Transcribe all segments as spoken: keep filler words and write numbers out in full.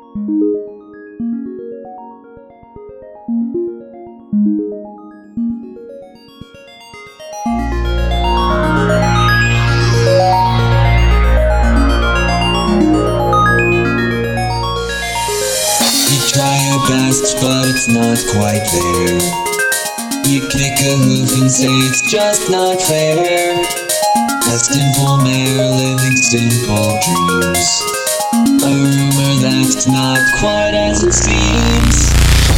Try your best, but it's not quite there. You kick a hoof and say it's just not fair. A simple mare living simple dreams. A rumor that's not quite as it seems.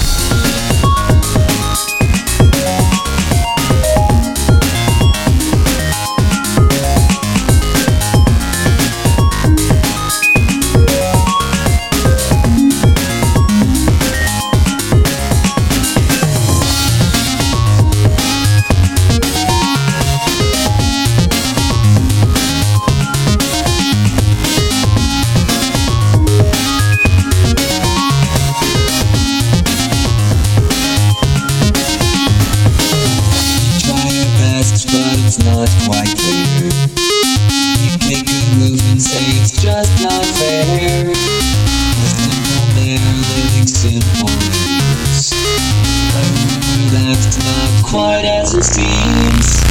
But it's not quite there. You kick a move and say it's just not fair. A simple mare living simple dreams. A rumor that's not quite as it seems.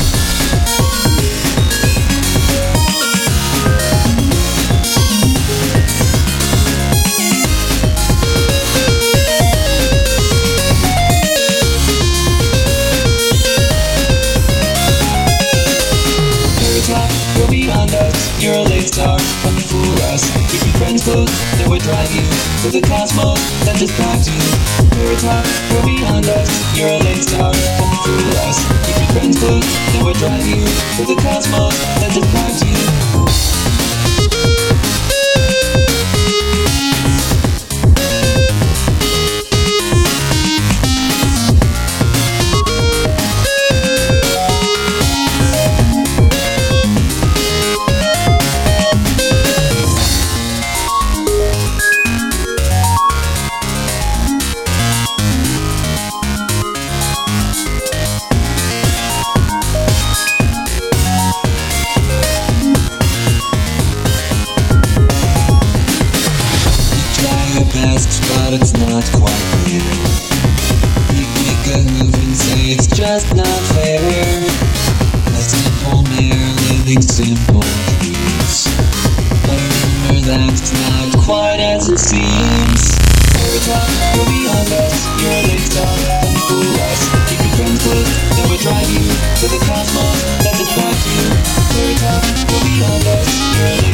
Go beyond us, you're a late star, come and fool us. Keep your friends close, that would drive you to the cosmos, that just packed you. We're a top, go beyond us, you're a late star, come and fool us. Keep your friends close, that would drive you to the cosmos, that just packed you. Best, but it's not quite there. You kick a move and say it's just not fair. A simple mare living simple dreams. A rumor that's not quite as it seems. We're a top, go beyond us, you're a late star, come and fool us. Keep your friends close, that would drive you to the cosmos, that just packed you. We're a top, go beyond us, you're a late